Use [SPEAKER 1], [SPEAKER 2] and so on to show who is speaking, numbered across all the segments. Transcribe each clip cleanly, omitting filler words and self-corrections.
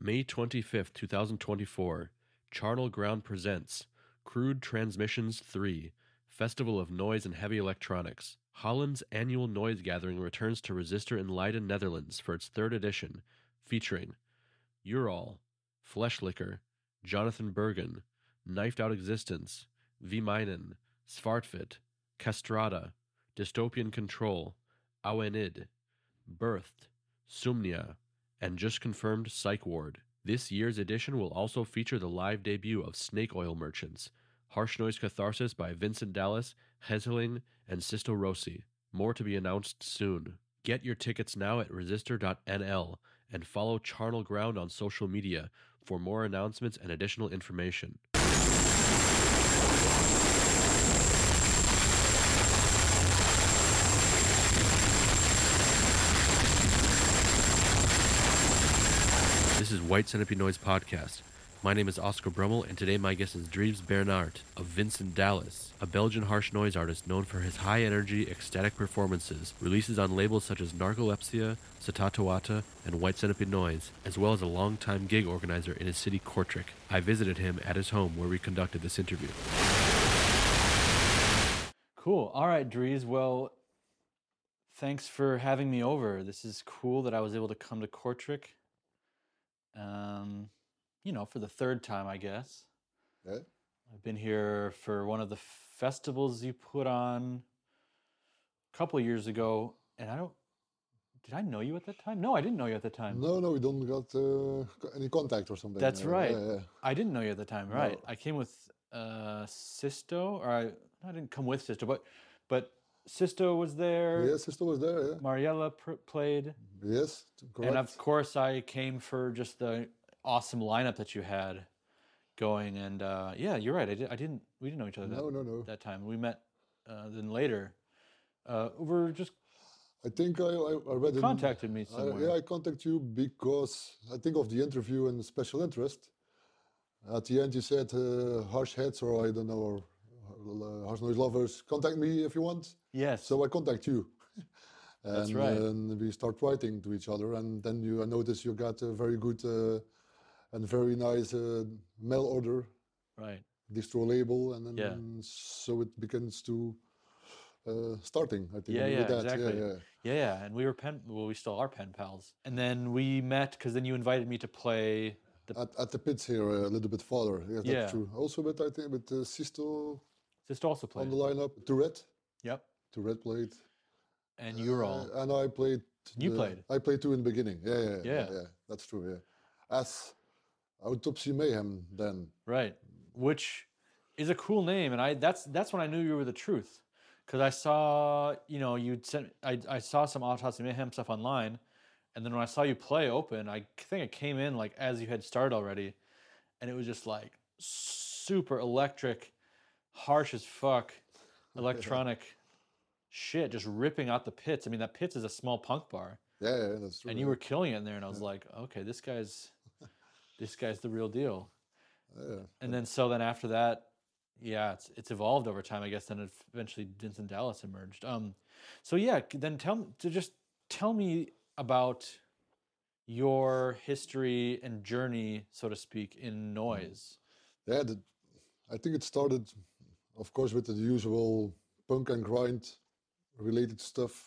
[SPEAKER 1] May 25th, 2024, Charnel Ground presents Crude Transmissions 3, Festival of Noise and Heavy Electronics. Holland's annual noise gathering returns to Resistor in Leiden, Netherlands for its third edition, featuring Ural, Fleshlicker, Jonathan Bergen, Knifed Out Existence, V Minen, Svartfit, Castrata, Dystopian Control, Awenid, Birthed, Sumnia, and just confirmed Psych Ward. This year's edition will also feature the live debut of Snake Oil Merchants, Harsh Noise Catharsis by Vincent Dallas, Hesseling, and Sisto Rossi. More to be announced soon. Get your tickets now at resistor.nl and follow Charnel Ground on social media for more announcements and additional information. This is White Centipede Noise Podcast. My name is Oscar Brummel, and today my guest is Dries Bernard of Vincent Dallas, a Belgian harsh noise artist known for his high-energy, ecstatic performances, releases on labels such as Narcolepsia, Satatuata, and White Centipede Noise, as well as a long-time gig organizer in his city Kortrijk. I visited him at his home where we conducted this interview. Cool. All right, Dries. Well, thanks for having me over. This is cool that I was able to come to Kortrijk. For the third time, I guess.
[SPEAKER 2] Yeah.
[SPEAKER 1] I've been here for one of the festivals you put on a couple of years ago, and did I know you at that time? No, I didn't know you at the time.
[SPEAKER 2] No, we don't got any contact or something.
[SPEAKER 1] That's right.
[SPEAKER 2] Yeah.
[SPEAKER 1] I didn't know you at the time, right?
[SPEAKER 2] No.
[SPEAKER 1] I came with Sisto, or I didn't come with Sisto, but Sisto was there.
[SPEAKER 2] Yes, Sisto was there, yeah.
[SPEAKER 1] Mariella played.
[SPEAKER 2] Yes, correct.
[SPEAKER 1] And of course, I came for just the awesome lineup that you had going. And yeah, you're right. We didn't know each other that time. We met then later.
[SPEAKER 2] I think I read
[SPEAKER 1] contacted me somewhere.
[SPEAKER 2] I contacted you because I think of the interview and special interest. At the end, you said harsh heads, or I don't know, or harsh noise lovers, contact me if you want.
[SPEAKER 1] Yes.
[SPEAKER 2] So I contact you.
[SPEAKER 1] That's right.
[SPEAKER 2] And we start writing to each other, and then I noticed you got a very good and very nice mail order,
[SPEAKER 1] right?
[SPEAKER 2] Distro label, and then so it begins to starting. I think.
[SPEAKER 1] Yeah, that. Exactly. Yeah. And we still are pen pals. And then we met because then you invited me to play
[SPEAKER 2] at the pits here a little bit farther. Yeah, that's true. Also, I think with Sisto.
[SPEAKER 1] Sisto also played
[SPEAKER 2] on the lineup. Tourette.
[SPEAKER 1] Yep.
[SPEAKER 2] Tourette played.
[SPEAKER 1] And Ural.
[SPEAKER 2] And I played.
[SPEAKER 1] You played.
[SPEAKER 2] I played too in the beginning. Yeah. That's true. Yeah. As Autopsy Mayhem then.
[SPEAKER 1] Right. Which is a cool name, and that's when I knew you were the truth, because I saw I saw some Autopsy Mayhem stuff online, and then when I saw you play open, I think it came in like as you had started already, and it was just like super electric, harsh as fuck, electronic. Shit, just ripping out the pits. I mean, that pits is a small punk bar.
[SPEAKER 2] Yeah, that's true.
[SPEAKER 1] And you were killing it in there, and I was like, okay, this guy's the real deal.
[SPEAKER 2] Yeah.
[SPEAKER 1] And then after that, it's evolved over time, I guess. Then eventually Vincent Dallas emerged. Then tell me about your history and journey, so to speak, in noise.
[SPEAKER 2] Yeah, I think it started, of course, with the usual punk and grind related stuff,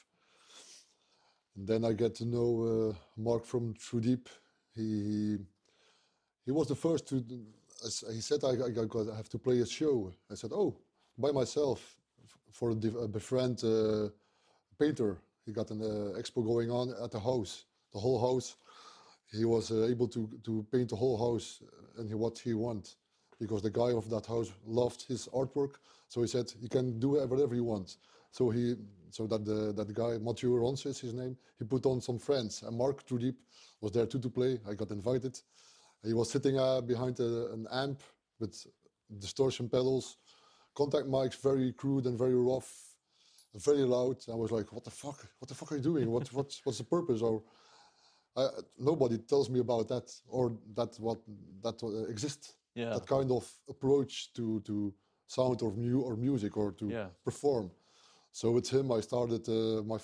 [SPEAKER 2] and then I get to know Mark from True Deep. He was the first to. He said I have to play a show. I said, oh, by myself for a befriend painter. He got an expo going on at the house, the whole house. He was able to paint the whole house and what he want, because the guy of that house loved his artwork. So he said he can do whatever you want. So that guy, Mathieu Rons is his name, he put on some friends. And Mark True Deep was there too to play. I got invited. He was sitting behind an amp with distortion pedals, contact mics, very crude and very rough, very loud. I was like, what the fuck? What the fuck are you doing? What's the purpose? Or nobody tells me about that, or that exists.
[SPEAKER 1] Yeah.
[SPEAKER 2] That kind of approach to sound or music or to perform. So with him, I started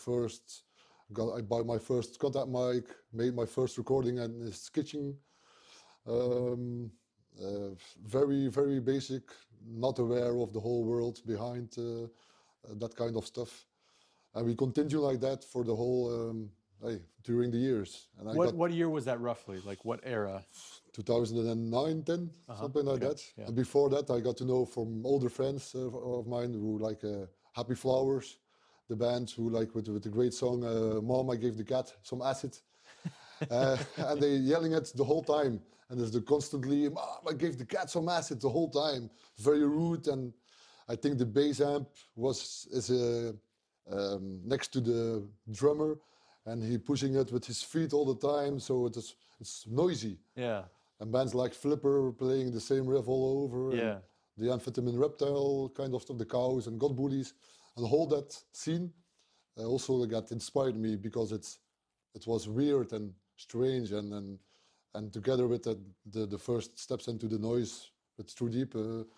[SPEAKER 2] I bought my first contact mic, made my first recording in his kitchen. Um, very, very basic, not aware of the whole world behind that kind of stuff. And we continue like that for the whole, during the years. And I got
[SPEAKER 3] What year was that roughly? Like what era?
[SPEAKER 2] 2009, 10, something like
[SPEAKER 3] Okay,
[SPEAKER 2] that.
[SPEAKER 3] yeah.
[SPEAKER 2] And before that, I got to know from older friends of mine who like Happy Flowers, the band who like with the great song "Mom, I Gave the Cat Some Acid," and they yelling it the whole time, and there's the constantly "Mom, I gave the cat some acid" the whole time, very rude. And I think the bass amp is next to the drummer, and he pushing it with his feet all the time, so it's noisy.
[SPEAKER 3] Yeah.
[SPEAKER 2] And bands like Flipper playing the same riff all over,
[SPEAKER 3] Yeah.
[SPEAKER 2] and the Amphetamine Reptile kind of stuff, the Cows and God Bullies, and the whole that scene also got inspired me because it was weird and strange, and together with the first steps into the noise with True Deep,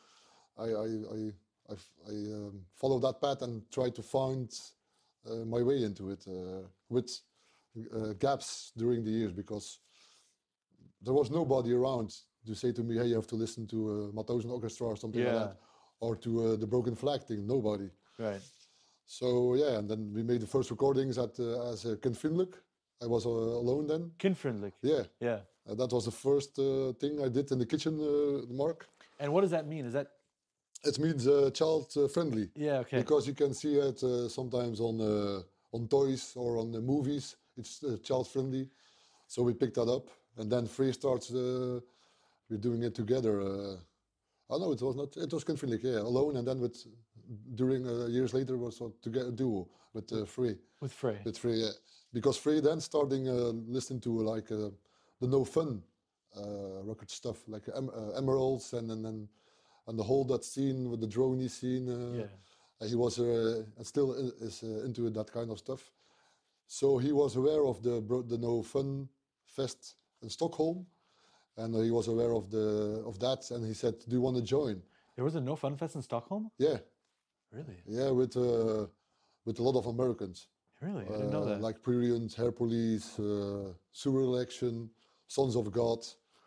[SPEAKER 2] I followed that path and tried to find my way into it with gaps during the years, because there was nobody around to say to me, hey, you have to listen to Mauthausen Orchestra or something like
[SPEAKER 3] Yeah.
[SPEAKER 2] that, or to the Broken Flag thing. Nobody.
[SPEAKER 3] Right.
[SPEAKER 2] So yeah, and then we made the first recordings as Ken Finlick. I was alone then.
[SPEAKER 3] Kinfriendlich.
[SPEAKER 2] Yeah,
[SPEAKER 3] Yeah.
[SPEAKER 2] that was the first thing I did in the kitchen, Mark.
[SPEAKER 3] And what does that mean? Is that
[SPEAKER 2] It means child friendly.
[SPEAKER 3] yeah, okay.
[SPEAKER 2] Because you can see it sometimes on toys or on the movies. It's child friendly. So we picked that up, and then Free starts. We're doing it together. Oh no, it was not. It was Ken Finlick, yeah, alone, and then during years later was together duo with Free.
[SPEAKER 3] With Frey.
[SPEAKER 2] With Free, yeah. Because Free then starting listening to like the No Fun record stuff, like Emeralds and the whole that scene with the droney scene.
[SPEAKER 3] Yeah.
[SPEAKER 2] He was and still is into that kind of stuff. So he was aware of the No Fun Fest in Stockholm, and he was aware of that, and he said, "Do you want to join?"
[SPEAKER 3] There was a No Fun Fest in Stockholm?
[SPEAKER 2] Yeah,
[SPEAKER 3] Really?
[SPEAKER 2] yeah, with a lot of Americans.
[SPEAKER 3] Really? I didn't know that.
[SPEAKER 2] Like Prurient, Hair Police, Sewer Election, Sons of God.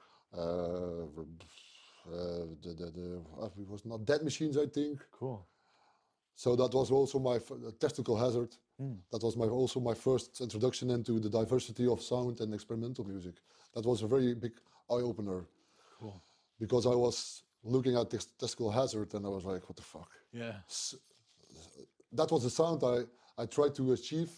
[SPEAKER 2] It was not Dead Machines, I think.
[SPEAKER 3] Cool.
[SPEAKER 2] So that was also my Testicle Hazard. That was also my first introduction into the diversity of sound and experimental music. That was a very big eye opener.
[SPEAKER 3] Cool.
[SPEAKER 2] Because I was looking at Testicle Hazard and I was like, what the fuck?
[SPEAKER 3] Yeah.
[SPEAKER 2] That was the sound I tried to achieve.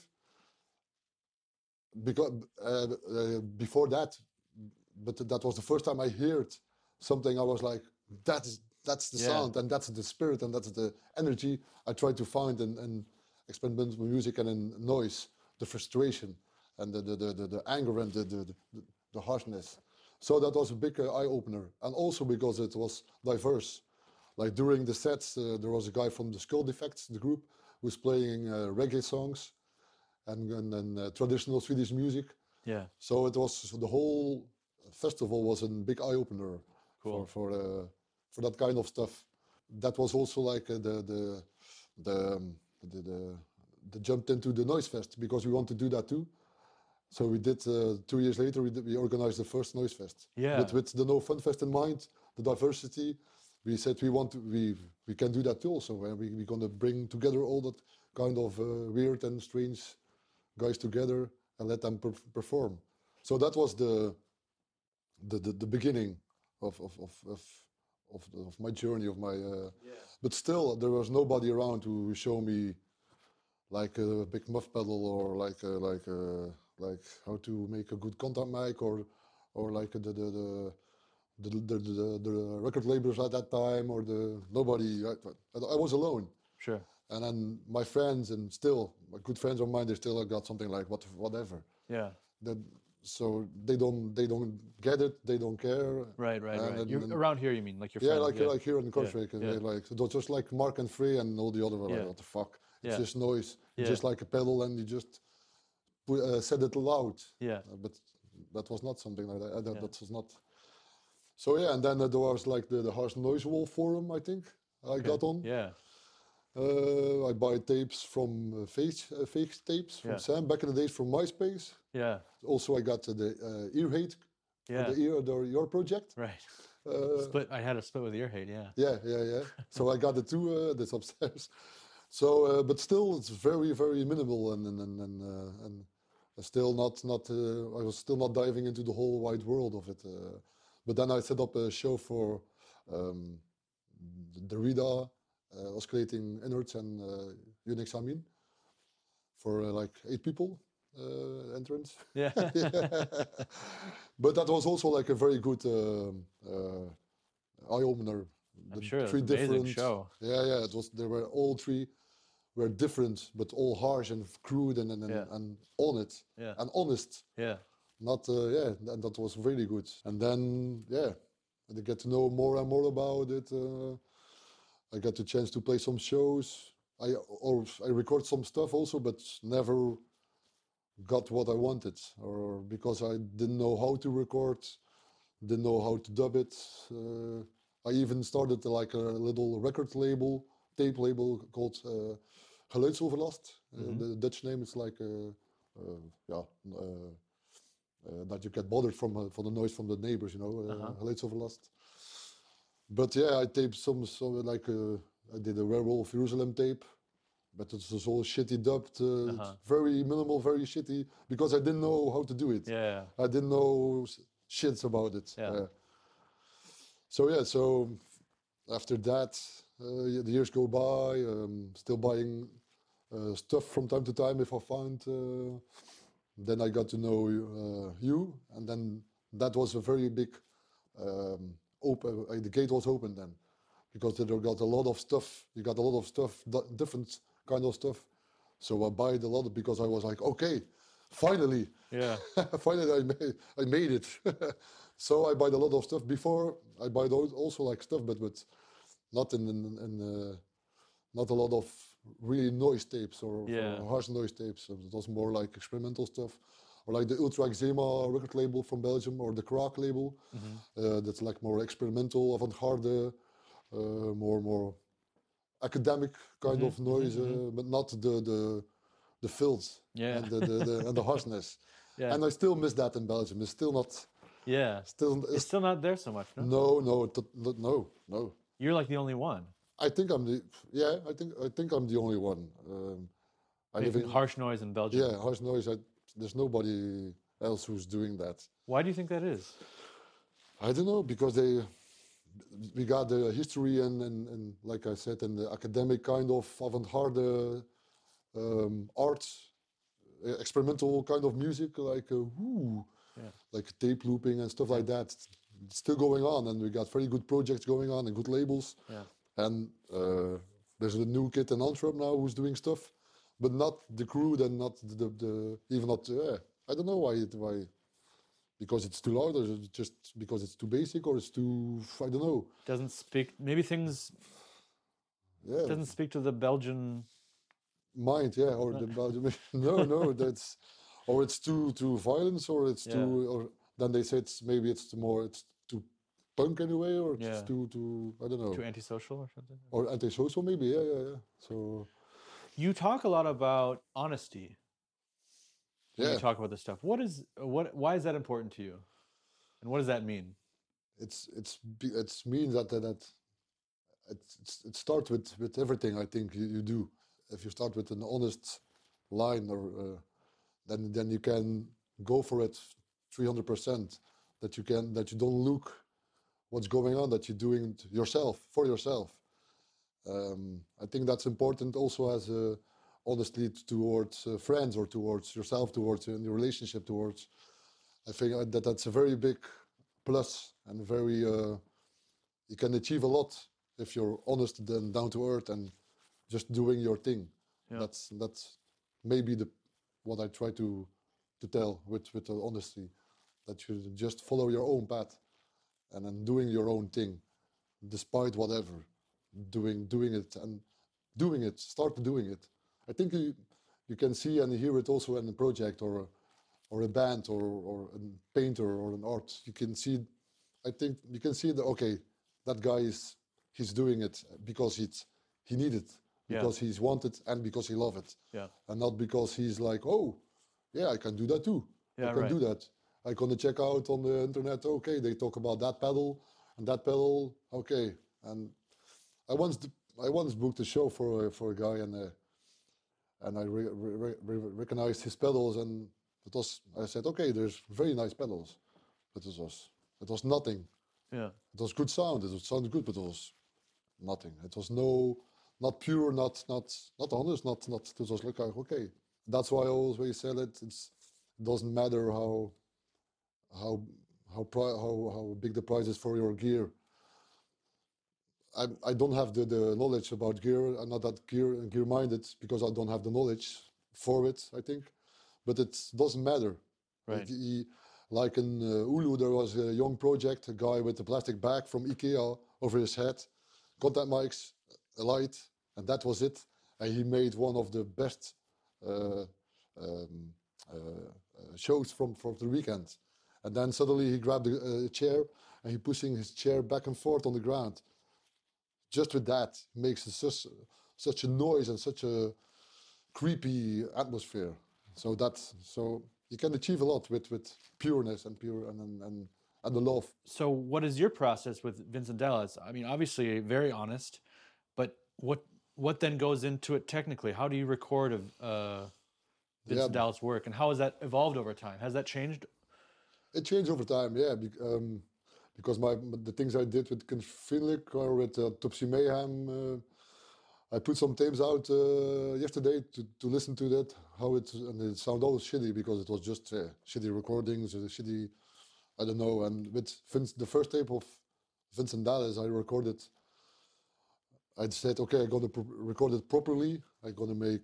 [SPEAKER 2] Because before that, but that was the first time I heard something. I was like, that's the sound, and that's the spirit, and that's the energy I tried to find in experimental music and in noise, the frustration and the anger and the harshness. So that was a big eye opener, and also because it was diverse. Like during the sets, there was a guy from the Skull Defects, the group, who was playing reggae songs and traditional Swedish music.
[SPEAKER 3] Yeah.
[SPEAKER 2] So it was the whole festival was a big eye opener.
[SPEAKER 3] Cool.
[SPEAKER 2] for that kind of stuff. That was also like the jump into the Noise Fest, because we want to do that too. So we did 2 years later. We organized the first Noise Fest.
[SPEAKER 3] Yeah.
[SPEAKER 2] With the No Fun Fest in mind, the diversity. We said we can do that too also, and we're gonna bring together all that kind of weird and strange guys together and let them perform. So that was the beginning of my journey, of my. But still, there was nobody around to show me, like a big muff pedal, or like how to make a good contact mic, or like the record labels at that time, or nobody. I was alone.
[SPEAKER 3] Sure.
[SPEAKER 2] And then my friends, and still my good friends of mine, they still got something like whatever.
[SPEAKER 3] Yeah.
[SPEAKER 2] So they don't get it, they don't care.
[SPEAKER 3] Right.
[SPEAKER 2] And
[SPEAKER 3] Around here, you mean, like your
[SPEAKER 2] yeah,
[SPEAKER 3] friends?
[SPEAKER 2] like here in Kortrijk, and they like it was just like Mark and Free and all the other were like, what the fuck? It's just noise. It's just like a pedal, and you just said it loud.
[SPEAKER 3] Yeah.
[SPEAKER 2] But that was not something like that. That was not. So yeah, and then there was like the Harsh Noise Wall forum, I think I got on.
[SPEAKER 3] Yeah.
[SPEAKER 2] I buy tapes from fake tapes from Sam back in the days from MySpace.
[SPEAKER 3] Yeah.
[SPEAKER 2] Also, I got the Earhate
[SPEAKER 3] Yeah.
[SPEAKER 2] Your project.
[SPEAKER 3] Right.
[SPEAKER 2] Uh,
[SPEAKER 3] Split. I had a split with Earhate. Yeah.
[SPEAKER 2] yeah. So I got the two that's upstairs. So, but still, it's very, very minimal, and still not. I was still not diving into the whole wide world of it. But then I set up a show for um, the RIDA, oscillating innards and Unix Amin for like 8 people entrance.
[SPEAKER 3] Yeah.
[SPEAKER 2] But that was also like a very good eye opener.
[SPEAKER 3] I'm
[SPEAKER 2] The
[SPEAKER 3] sure it was
[SPEAKER 2] 3
[SPEAKER 3] an amazing
[SPEAKER 2] different.
[SPEAKER 3] show.
[SPEAKER 2] Yeah. It was. They were all 3 were different, but all harsh and crude and
[SPEAKER 3] Yeah.
[SPEAKER 2] and on it
[SPEAKER 3] Yeah.
[SPEAKER 2] and honest.
[SPEAKER 3] Yeah.
[SPEAKER 2] Not and that was really good. And then I get to know more and more about it. I got the chance to play some shows. I record some stuff also, but never got what I wanted, or because I didn't know how to record, didn't know how to dub it. I even started like a little record label, tape label called Geluidsoverlast. The Dutch name is like that you get bothered from the noise from the neighbors, Geluidsoverlast. But yeah, I taped some like I did a Werewolf Jerusalem tape, but it was all shitty dubbed, very minimal, very shitty, because I didn't know how to do it.
[SPEAKER 3] Yeah.
[SPEAKER 2] I didn't know shits about it.
[SPEAKER 3] Yeah.
[SPEAKER 2] So after that, the years go by, still buying stuff from time to time if I find. Then I got to know you, and then that was a very big open. The gate was open then, because there got a lot of stuff. You got a lot of stuff, different kind of stuff. So I bought a lot because I was like, okay, finally,
[SPEAKER 3] Yeah.
[SPEAKER 2] finally I made it. So I bought a lot of stuff. Before I bought also like stuff, but not not a lot of really noise tapes or harsh noise tapes. So it was more like experimental stuff, or like the Ultra Eczema record label from Belgium, or the Kraak label. That's like more experimental, avant-garde, more academic kind of noise, but not the filth and the harshness.
[SPEAKER 3] Yeah.
[SPEAKER 2] And I still miss that in Belgium. It's still not.
[SPEAKER 3] Yeah. It's still not there so much, no?
[SPEAKER 2] No.
[SPEAKER 3] You're like the only one.
[SPEAKER 2] I think I'm the only one. I live in
[SPEAKER 3] harsh noise in Belgium.
[SPEAKER 2] Yeah, harsh noise. There's nobody else who's doing that.
[SPEAKER 3] Why do you think that is?
[SPEAKER 2] I don't know, because we got the history and like I said, and the academic kind of avant-garde art, experimental kind of music, like like tape looping and stuff like that. It's still going on, and we got very good projects going on and good labels.
[SPEAKER 3] Yeah.
[SPEAKER 2] And there's a new kid in Antwerp now who's doing stuff, but not the crew, and not the even not. I don't know why. Because it's too loud, or just because it's too basic, or it's too, I don't know.
[SPEAKER 3] Doesn't speak. Maybe things.
[SPEAKER 2] Yeah.
[SPEAKER 3] Doesn't speak to the Belgian
[SPEAKER 2] mind, or the Belgian. No, that's, or it's too violence, or it's too, or then they say it's too punk anyway, or it's too I don't know.
[SPEAKER 3] Too antisocial or something.
[SPEAKER 2] Or antisocial maybe, yeah. So.
[SPEAKER 3] You talk a lot about honesty. When you talk about this stuff, why is that important to you, and what does that mean?
[SPEAKER 2] It means that it starts with everything I think you do. If you start with an honest line, or then you can go for it 300%. That you don't look what's going on, that you're doing it yourself, for yourself. I think that's important also as a honestly towards friends, or towards yourself, towards in your relationship, towards. I think that's a very big plus, and very you can achieve a lot if you're honest and down to earth and just doing your thing. Yeah. That's maybe what I try to tell with the honesty, that you just follow your own path and then doing your own thing, despite whatever, doing it and doing it, start doing it. I think you can see and hear it also in a project, or a band, or a painter, or an art. You can see, I think you can see that, okay, that guy he's doing it because he needed it, because he's wanted, and because he loved it. Yeah. And not because he's like, oh, yeah, I can do that too. I can do that. I gonna check out on the internet. Okay, they talk about that pedal and that pedal. Okay, and I once booked a show for a guy, and I recognized his pedals, and I said, okay, there's very nice pedals, but it was nothing.
[SPEAKER 3] Yeah.
[SPEAKER 2] It was good sound. It sounded good, but it was nothing. It was not pure, not honest, not. It was like, okay. That's why I always said it. It doesn't matter how big the price is for your gear. I don't have the knowledge about gear. I'm not that gear minded because I don't have the knowledge for it, I think. But it doesn't matter.
[SPEAKER 3] Right.
[SPEAKER 2] Like in Oulu, there was a young project, a guy with a plastic bag from IKEA over his head, contact mics, a light, and that was it. And he made one of the best shows from the weekend. And then suddenly he grabbed a chair and he pushing his chair back and forth on the ground. Just with that makes such a noise and such a creepy atmosphere. So you can achieve a lot with pureness and the love.
[SPEAKER 3] So what is your process with Vincent Dallas? I mean, obviously very honest, but what then goes into it technically? How do you record Vincent Dallas work, and how has that evolved over time? Has that changed?
[SPEAKER 2] It changed over time, yeah. Because the things I did with Finlick or with Topsy Mayhem, I put some tapes out yesterday to listen to that, and it sounded all shitty because it was just shitty recordings, shitty, I don't know. And with the first tape of Vincent Dallas, I recorded. I said, okay, I'm gonna record it properly. I'm gonna make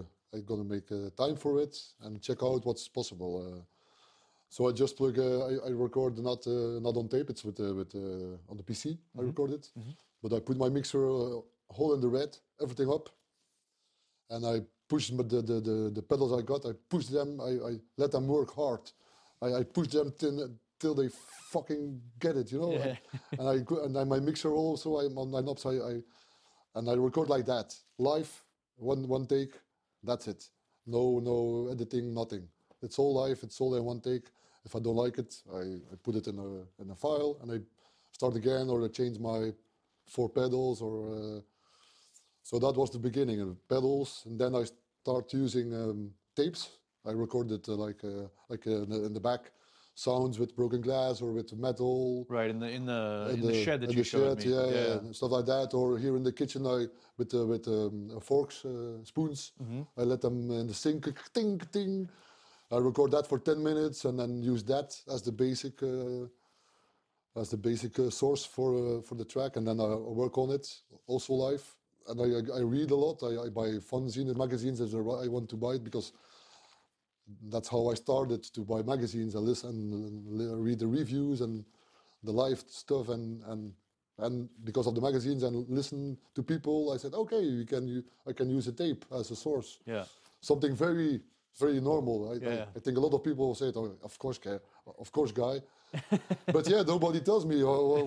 [SPEAKER 2] time for it and check out what's possible. So I just plug. I record not on tape. It's with on the PC. I record it, but I put my mixer hole in the red, everything up, and I push the pedals I got. I push them. I let them work hard. I push them till they fucking get it, you know.
[SPEAKER 3] Yeah.
[SPEAKER 2] And then my mixer also. I'm on my knobs. I record like that, live, one take. That's it. No editing, nothing. It's all live. It's all in one take. If I don't like it, I put it in a file and I start again, or I change my 4 pedals, or so that was the beginning of pedals, and then I start using tapes. I recorded in the back sounds with broken glass or with metal.
[SPEAKER 3] Right, in the shed that you showed me.
[SPEAKER 2] Yeah, and stuff like that. Or here in the kitchen, with forks, spoons. I let them in the sink, ting ting. I record that for 10 minutes and then use that as the basic source for the track, and then I work on it also live. And I read a lot. I buy fanzines and magazines as I want to buy it, because that's how I started to buy magazines. I listen and read the reviews and the live stuff, and because of the magazines and listen to people, I said, okay, I can use a tape as a source.
[SPEAKER 3] Yeah.
[SPEAKER 2] Something very, very normal. I think a lot of people say, oh, of course, guy. But yeah, nobody tells me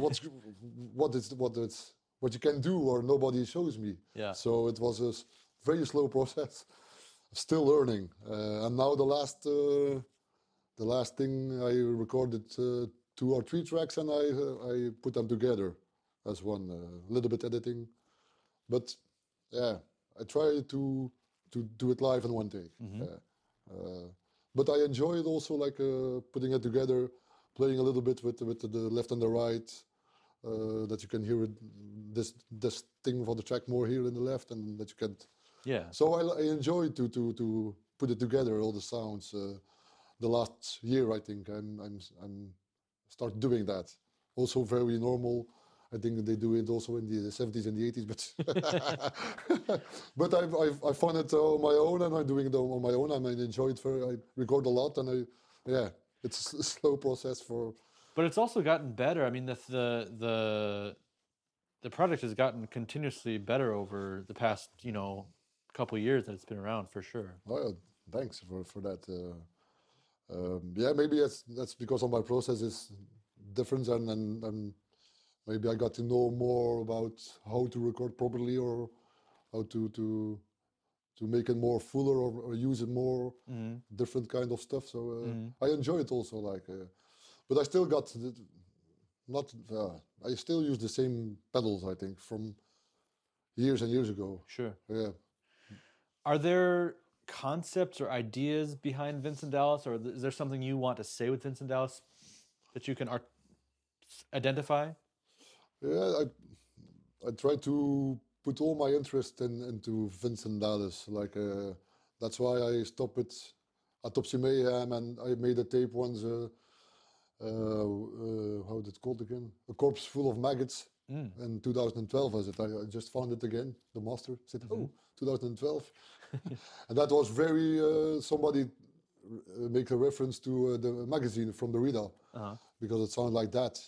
[SPEAKER 2] what you can do, or nobody shows me.
[SPEAKER 3] Yeah.
[SPEAKER 2] So it was a very slow process. Still learning. And now the last thing I recorded 2 or 3 tracks, and I put them together as one. A little bit editing, but yeah, I try to do it live in one take. But I enjoy it also, like putting it together, playing a little bit with the left and the right, that you can hear it, this thing for the track more here in the left, and that you can.
[SPEAKER 3] Yeah.
[SPEAKER 2] So I enjoy to put it together, all the sounds. The last year, I think I'm start doing that. Also very normal. I think they do it also in the 70s and the 80s, but I find it on my own, and I'm doing it on my own. I enjoy it. I record a lot, and it's a slow process for.
[SPEAKER 3] But it's also gotten better. I mean, the product has gotten continuously better over the past, couple of years that it's been around, for sure.
[SPEAKER 2] Oh, thanks for that. Maybe that's because of my process is different, and maybe I got to know more about how to record properly, or how to to make it more fuller or use it more different kind of stuff. So I enjoy it also. But I still got not. I still use the same pedals. I think from years and years ago.
[SPEAKER 3] Sure.
[SPEAKER 2] Yeah.
[SPEAKER 3] Are there concepts or ideas behind Vincent Dallas, or is there something you want to say with Vincent Dallas that you can identify?
[SPEAKER 2] Yeah, I try to put all my interest into Vincent Dallas. That's why I stopped at Autopsy Mayhem, and I made a tape once. How is it called again? A Corpse Full of Maggots. In 2012, was it? I just found it again, the master. Said, 2012. And that was very, somebody make a reference to the magazine from the Rita, because it sounded like that.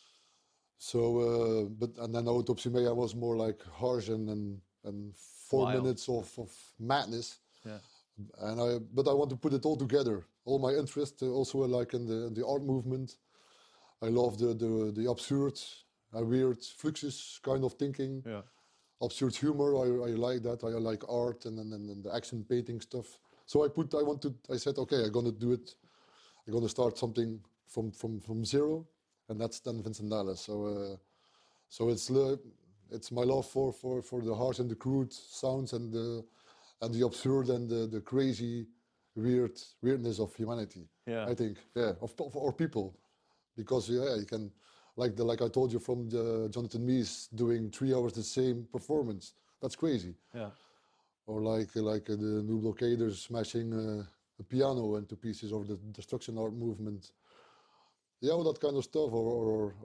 [SPEAKER 2] So, and then Autopsy Mayhem was more like harsh and 4
[SPEAKER 3] Wild.
[SPEAKER 2] minutes of madness.
[SPEAKER 3] Yeah.
[SPEAKER 2] But I want to put it all together. All my interest, also like in the art movement. I love the absurd, weird fluxus kind of thinking.
[SPEAKER 3] Yeah.
[SPEAKER 2] Absurd humor. I like that. I like art and the action painting stuff. So I said, okay, I'm gonna do it. I'm gonna start something from zero, and that's then Vincent Dallas. So it's my love for the harsh and the crude sounds and the absurd and the crazy weirdness of humanity.
[SPEAKER 3] Yeah.
[SPEAKER 2] I think, of people, because you can, like I told you, from the Jonathan Mies doing 3 hours the same performance. That's crazy.
[SPEAKER 3] Yeah.
[SPEAKER 2] Or like the New Blockaders smashing a piano into pieces, or the destruction art movement. Yeah, all that kind of stuff, or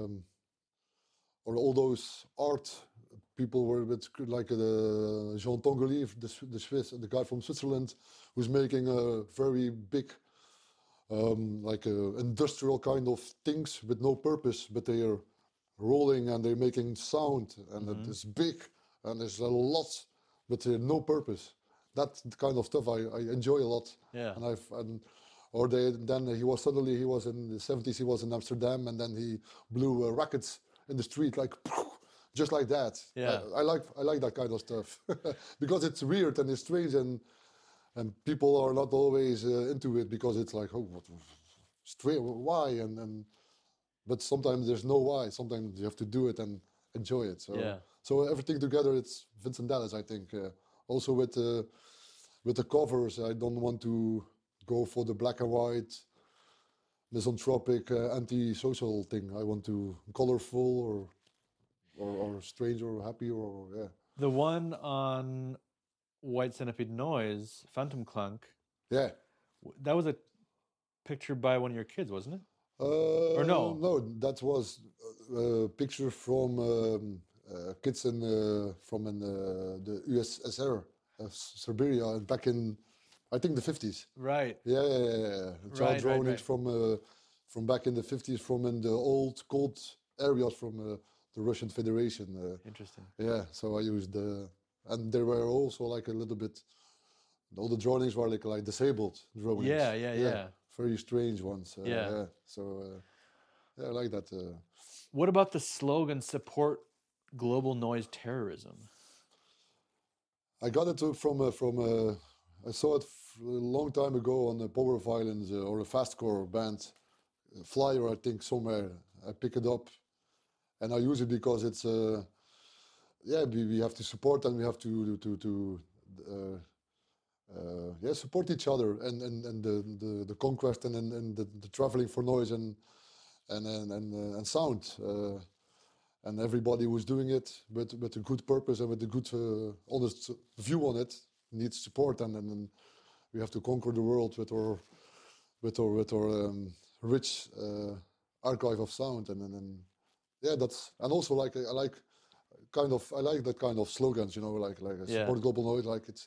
[SPEAKER 2] all those art people were with, like Jean Tongolive, the guy from Switzerland, who's making a very big, industrial kind of things with no purpose, but they are rolling and they're making sound, and it's big and there's a lot, but no purpose. That kind of stuff I enjoy a lot.
[SPEAKER 3] Yeah.
[SPEAKER 2] Then he was in the 70s, he was in Amsterdam, and then he blew rockets in the street, like just like that.
[SPEAKER 3] Yeah.
[SPEAKER 2] I like that kind of stuff because it's weird and it's strange, and people are not always into it because it's like, oh, why? But sometimes there's no why. Sometimes you have to do it and enjoy it. So everything together, it's Vincent Dallas, I think. Also with the covers, I don't want to go for the black and white, misanthropic, anti-social thing. I want to colorful or strange or happy or yeah.
[SPEAKER 3] The one on White Centipede Noise, Phantom Clunk.
[SPEAKER 2] Yeah.
[SPEAKER 3] That was a picture by one of your kids, wasn't it? Or no?
[SPEAKER 2] No, that was a picture from kids from the USSR, Siberia, back in, I think, the 50s.
[SPEAKER 3] Right.
[SPEAKER 2] Yeah. Child drawings
[SPEAKER 3] right.
[SPEAKER 2] from back in the 50s, from in the old cold areas from the Russian Federation.
[SPEAKER 3] Interesting.
[SPEAKER 2] Yeah, so I used and there were also like a little bit, all the drawings were like disabled drawings.
[SPEAKER 3] Yeah.
[SPEAKER 2] Very strange ones.
[SPEAKER 3] Yeah.
[SPEAKER 2] So I like that.
[SPEAKER 3] What about the slogan, support global noise terrorism?
[SPEAKER 2] I got it from I saw it a long time ago on a Power Violence or a fastcore band flyer, I think, somewhere. I pick it up and I use it because it's we have to support, and we have to support each other, and the conquest and the traveling for noise and sound, and everybody who's doing it with a good purpose and with a good honest view on it needs support, and we have to conquer the world with our rich archive of sound, and that's, and also like I like that kind of slogans, like support global noise, like it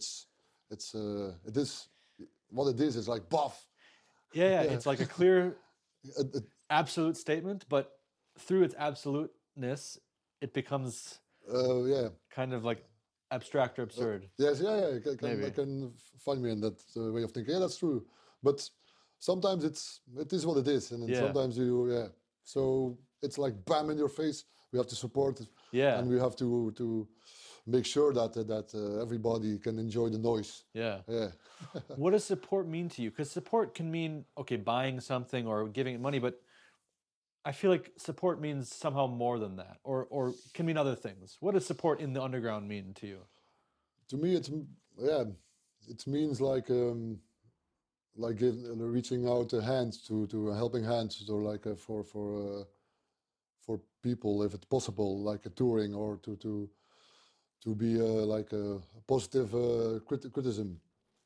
[SPEAKER 2] is what it is like buff.
[SPEAKER 3] Yeah, it's like a clear absolute statement, but through its absoluteness it becomes
[SPEAKER 2] kind
[SPEAKER 3] of like abstract or absurd.
[SPEAKER 2] Yes, I can find me in that way of thinking. Yeah, that's true. But sometimes it is what it is, and then sometimes so it's like bam in your face. We have to support it, and we have to make sure that everybody can enjoy the noise.
[SPEAKER 3] Yeah.
[SPEAKER 2] Yeah.
[SPEAKER 3] What does support mean to you? Because support can mean, okay, buying something or giving it money, but I feel like support means somehow more than that, or can mean other things. What does support in the underground mean to you?
[SPEAKER 2] To me, it means like reaching out a hand to a helping hand, so like for people if it's possible, like a touring, or to be like a positive criticism.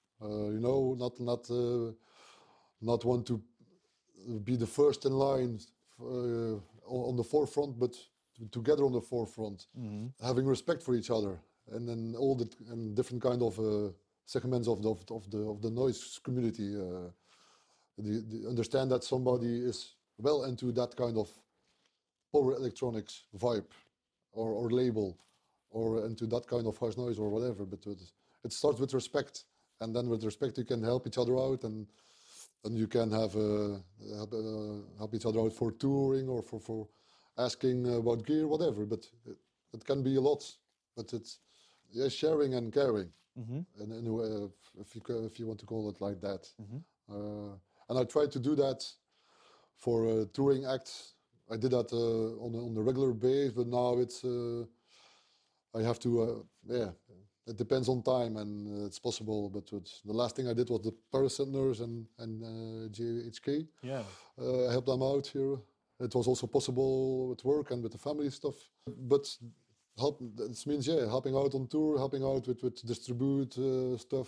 [SPEAKER 2] Not want to be the first in line on the forefront, but together on the forefront, having respect for each other, and then all the and different kind of segments of the noise community. Understand that somebody is well into that kind of power electronics vibe, or label, or into that kind of house noise or whatever. But it starts with respect, and then with respect you can help each other out, and you can have help each other out for touring, or for asking about gear, whatever. But it can be a lot. But it's sharing and caring, and in a way, if you want to call it like that. And I try to do that for touring acts. I did that on a regular basis, but now it's I have to it depends on time, and it's possible. But the last thing I did was the Paris Centers and GHK.
[SPEAKER 3] Yeah.
[SPEAKER 2] I helped them out here. It was also possible with work and with the family stuff. But it means helping out on tour, helping out with distribute stuff.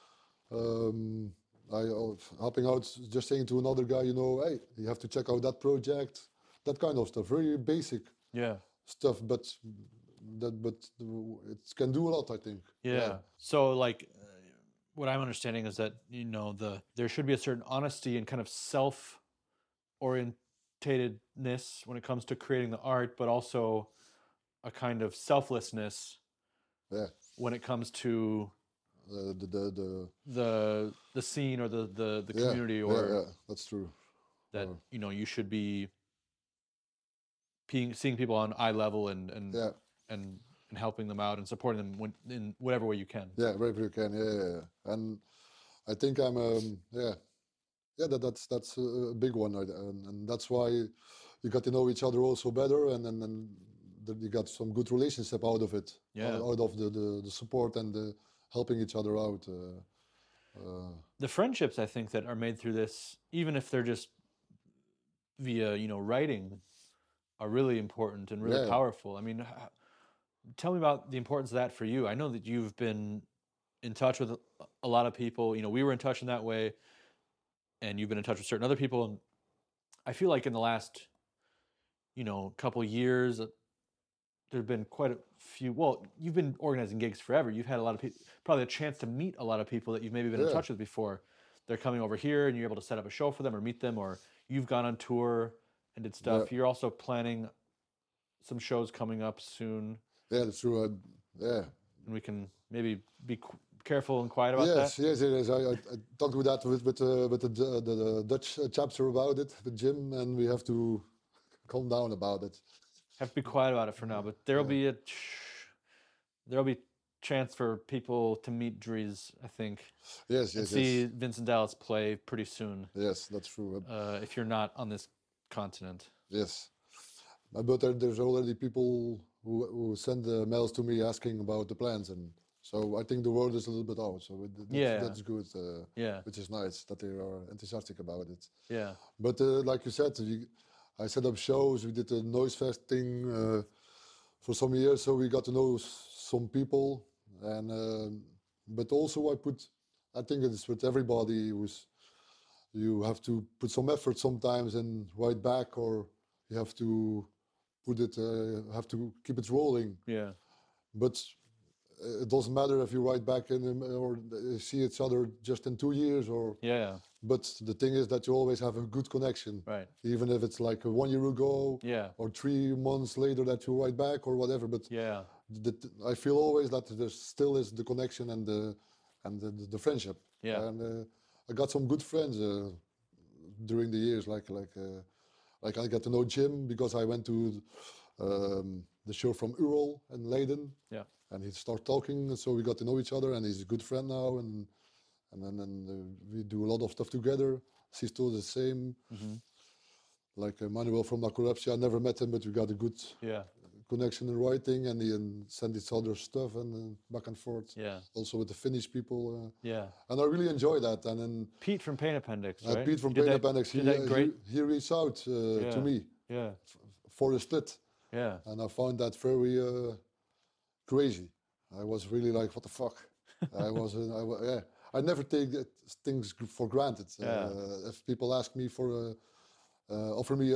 [SPEAKER 2] Helping out, just saying to another guy, hey, you have to check out that project, that kind of stuff. Very basic stuff, but it can do a lot, I think.
[SPEAKER 3] Yeah. So like, what I'm understanding is that there should be a certain honesty and kind of self-orientatedness when it comes to creating the art, but also a kind of selflessness when it comes to the scene or the community, or
[SPEAKER 2] that's true.
[SPEAKER 3] That you should be seeing people on eye level and helping them out and supporting them in whatever way you can.
[SPEAKER 2] Yeah, wherever you can. Yeah. And I think I'm that's a big one, and that's why you got to know each other also better, and you got some good relationship out of it. Out of the support and the helping each other out.
[SPEAKER 3] The friendships, I think, that are made through this, even if they're just via writing, are really important and really powerful. I mean, tell me about the importance of that for you. I know that you've been in touch with a lot of people. We were in touch in that way, and you've been in touch with certain other people. And I feel like in the last couple years, there've been quite a few. Well, you've been organizing gigs forever. You've had a lot of people, probably a chance to meet a lot of people that you've maybe been in touch with before. They're coming over here, and you're able to set up a show for them or meet them, or you've gone on tour and did stuff. You're also planning some shows coming up soon.
[SPEAKER 2] Yeah, that's true. And
[SPEAKER 3] we can maybe be careful and quiet about that.
[SPEAKER 2] Yes. I talked with that with the Dutch chapter about it, with Jim, and we have to calm down about it.
[SPEAKER 3] Have to be quiet about it for now, but there'll be chance for people to meet Dries, I think.
[SPEAKER 2] Yes.
[SPEAKER 3] See Vincent Dallas play pretty soon.
[SPEAKER 2] Yes, that's true.
[SPEAKER 3] If you're not on this continent.
[SPEAKER 2] Yes, but there's already people who send mails to me asking about the plans, and so I think the word is a little bit out. So that's good. Which is nice that they are enthusiastic about it.
[SPEAKER 3] Yeah.
[SPEAKER 2] But like you said, I set up shows. We did the Noise Fest thing for some years, so we got to know some people. And but also I think it's with everybody you have to put some effort sometimes and write back, or you have to have to keep it rolling.
[SPEAKER 3] Yeah.
[SPEAKER 2] But it doesn't matter if you write back or see each other just in 2 years, or But the thing is that you always have a good connection,
[SPEAKER 3] right?
[SPEAKER 2] Even if it's like 1 year ago, or 3 months later that you write back or whatever. But I feel always that there still is the connection and the friendship. And I got some good friends during the years, like I got to know Jim because I went to the show from Ural in Leiden. and he started talking, and so we got to know each other, and he's a good friend now, and then we do a lot of stuff together. Sisto the same, like Manuel from La Corruption. I never met him, but we got a good connection in writing, and he sent each other stuff and back and forth.
[SPEAKER 3] Yeah.
[SPEAKER 2] Also with the Finnish people.
[SPEAKER 3] Yeah.
[SPEAKER 2] And I really enjoy that. And then
[SPEAKER 3] Pete from Pain Appendix, right?
[SPEAKER 2] Pete from Pain Appendix,
[SPEAKER 3] he
[SPEAKER 2] reached out to me for a split.
[SPEAKER 3] Yeah.
[SPEAKER 2] And I found that very crazy. I was really like, what the fuck? I never take things for granted. If people ask me for offer me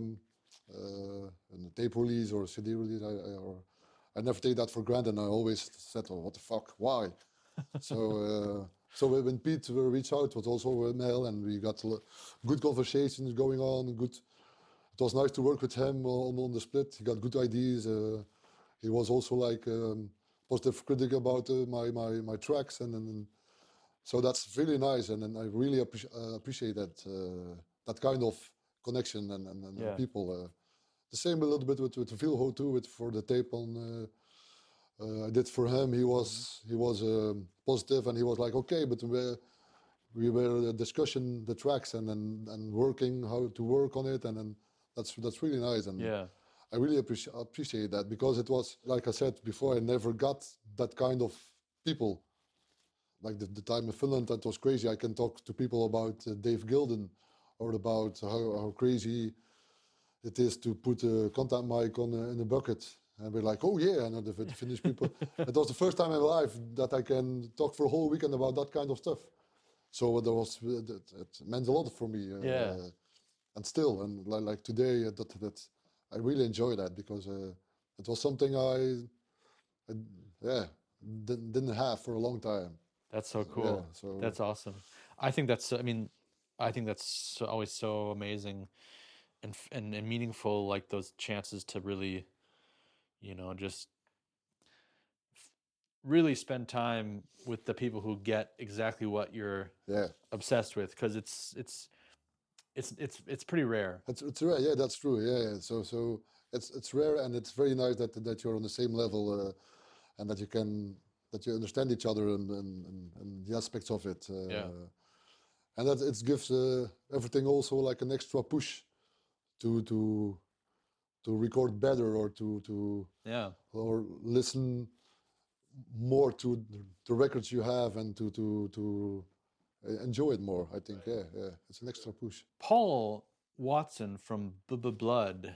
[SPEAKER 2] a tape release or a CD release, I never take that for granted. And I always said, "Oh, what the fuck? Why?" So when Pete reached out, it was also a mail, and we got good conversations going on. It was nice to work with him on the split. He got good ideas. He was also like positive critic about my tracks, and so that's really nice. And I really appreciate that kind of connection and people. The same a little bit with Vilho too, for the tape on I did for him. He was positive, and he was like, okay, but we were discussing the tracks and working how to work on it, and that's really nice. And I really appreciate that, because it was, like I said before, I never got that kind of people. Like the time in Finland, that was crazy. I can talk to people about Dave Gilden, or about how crazy it is to put a contact mic in a bucket, and we're like, oh yeah, and the Finnish people. It was the first time in my life that I can talk for a whole weekend about that kind of stuff. So it meant a lot for me. And still, and like today, that I really enjoy that, because it was something I didn't have for a long time.
[SPEAKER 3] That's so cool. That's awesome. I think that's always so amazing and meaningful, like those chances to really, just really spend time with the people who get exactly what you're obsessed with, because it's pretty rare.
[SPEAKER 2] It's rare, yeah, that's true, yeah. So it's rare, and it's very nice that you're on the same level, and that you understand each other and the aspects of it. And that it gives everything also like an extra push to record better, or or listen more to the records you have, and to enjoy it more. I think it's an extra push.
[SPEAKER 3] Paul Watson from Blood,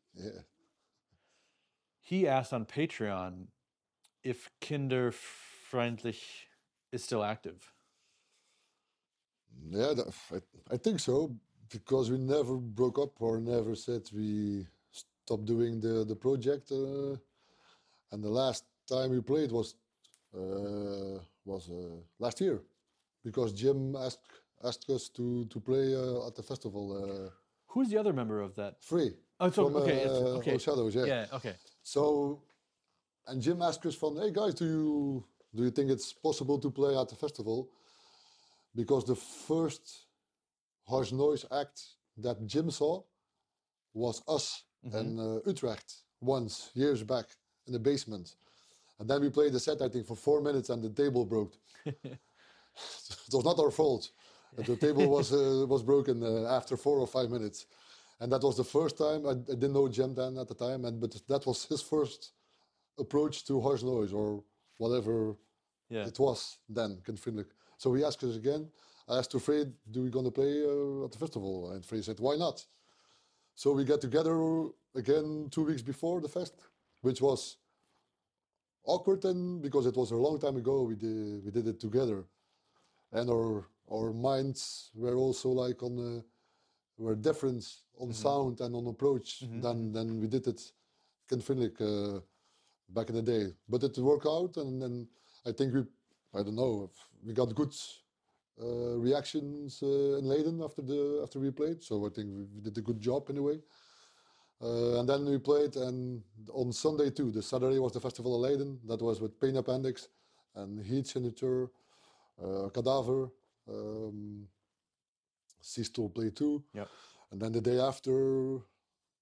[SPEAKER 3] he asked on Patreon if Kinderfreundlich is still active.
[SPEAKER 2] Yeah, I think so, because we never broke up or never said we stopped doing the project. And the last time we played was last year, because Jim asked us to play at the festival.
[SPEAKER 3] Who's the other member of that?
[SPEAKER 2] Free.
[SPEAKER 3] Oh, it's
[SPEAKER 2] from,
[SPEAKER 3] okay. Okay.
[SPEAKER 2] Shadows, yeah.
[SPEAKER 3] Yeah. Okay.
[SPEAKER 2] So, and Jim asked us, "Hey guys, do you think it's possible to play at the festival?" Because the first Harsh Noise act that Jim saw was us in Utrecht once, years back, in the basement. And then we played the set, I think, for 4 minutes, and the table broke. It was not our fault. The table was broken after 4 or 5 minutes. And that was the first time. I didn't know Jim then at the time, but that was his first approach to Harsh Noise, or whatever it was then, Kinderfreundlich. So he asked us again. I asked to Frey, "Do we gonna play at the festival?" And Frey said, "Why not?" So we got together again 2 weeks before the fest, which was awkward, and because it was a long time ago, we did it together, and our minds were also like were different on sound and on approach than we did it Kinderfreundlich back in the day. But it worked out, and then I think we got good reactions in Leiden after we played. So I think we did a good job in a way. And then we played, and on Sunday too. The Saturday was the festival in Leiden. That was with Pain Appendix and Heat Signature, Cadaver, Sisto played too.
[SPEAKER 3] Yep.
[SPEAKER 2] And then the day after,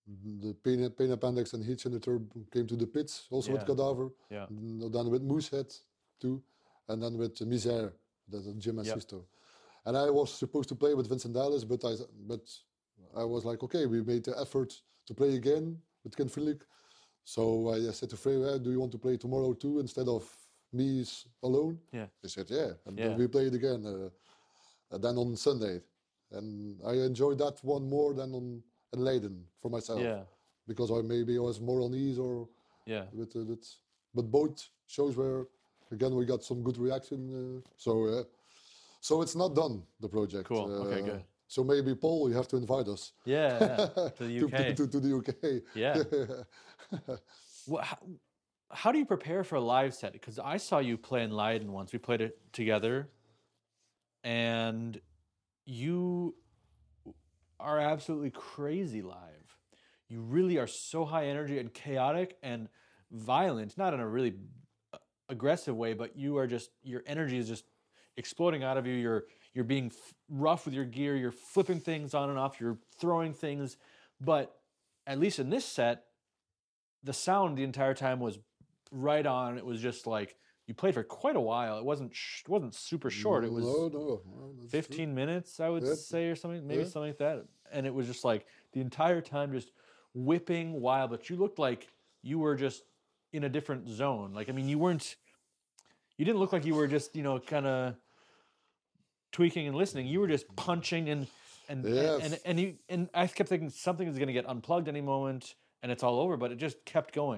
[SPEAKER 2] the pain appendix and heat senator came to the pits, also with
[SPEAKER 3] Yeah.
[SPEAKER 2] Cadaver.
[SPEAKER 3] Yeah.
[SPEAKER 2] Then with Moosehead too, and then with Misère, that's Jim
[SPEAKER 3] Yep.
[SPEAKER 2] Assisto. And I was supposed to play with Vincent Dallas, but I was like, okay, we made the effort to play again with Ken Friedrich. So I said to Frey, do you want to play tomorrow too instead of me alone?
[SPEAKER 3] Yeah.
[SPEAKER 2] He said, yeah. And
[SPEAKER 3] Yeah.
[SPEAKER 2] then we played again, then on Sunday. And I enjoyed that one more than on Leiden for myself.
[SPEAKER 3] Yeah.
[SPEAKER 2] Because I was more on ease or
[SPEAKER 3] Yeah.
[SPEAKER 2] with it. But both shows where, again, we got some good reaction. So it's not done, the project.
[SPEAKER 3] Cool. Okay, good.
[SPEAKER 2] So maybe, Paul, you have to invite us.
[SPEAKER 3] Yeah. To the UK.
[SPEAKER 2] to the UK.
[SPEAKER 3] Yeah. Well, how do you prepare for a live set? Because I saw you play in Leiden once. We played it together, and you are absolutely crazy live. You really are so high energy and chaotic and violent, not in a really aggressive way, but you are just, your energy is just exploding out of you. You're being rough with your gear. You're flipping things on and off. You're throwing things. But at least in this set, the sound the entire time was right on. It was just like, you played for quite a while. It wasn't super short. It was
[SPEAKER 2] no,
[SPEAKER 3] 15
[SPEAKER 2] true.
[SPEAKER 3] minutes, I would
[SPEAKER 2] Yeah.
[SPEAKER 3] say, or something, maybe
[SPEAKER 2] Yeah.
[SPEAKER 3] something like that. And it was just like the entire time just whipping wild. But you looked like you were just in a different zone. Like, I mean, you didn't look like you were just, kind of tweaking and listening. You were just punching and
[SPEAKER 2] Yes.
[SPEAKER 3] and I kept thinking something is going to get unplugged any moment and it's all over, but it just kept going.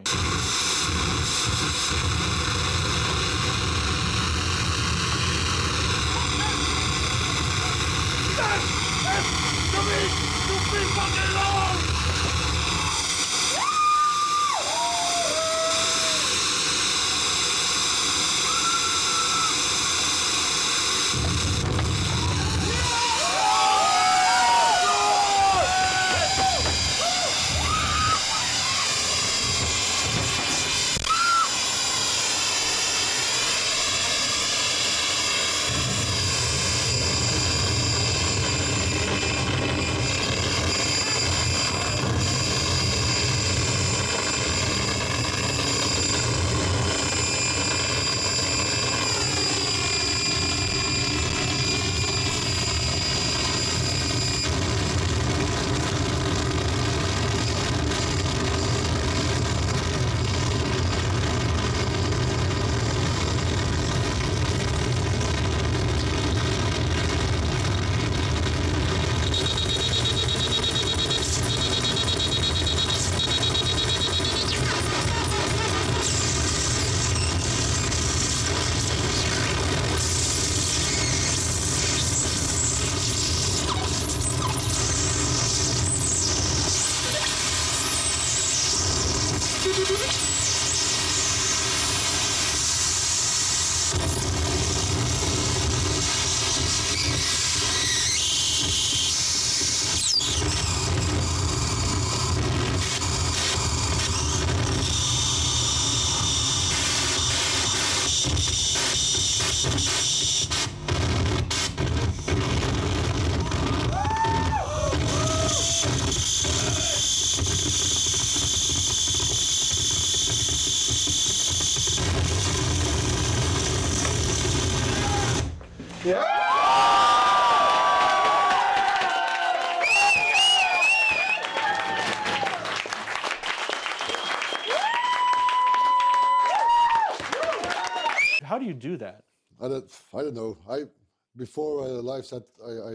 [SPEAKER 3] How do you do that?
[SPEAKER 2] I don't know. Before a live set,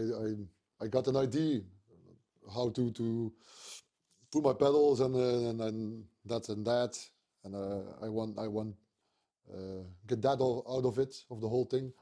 [SPEAKER 2] I got an idea how to put my pedals and that and that, and I want get that out of it, of the whole thing.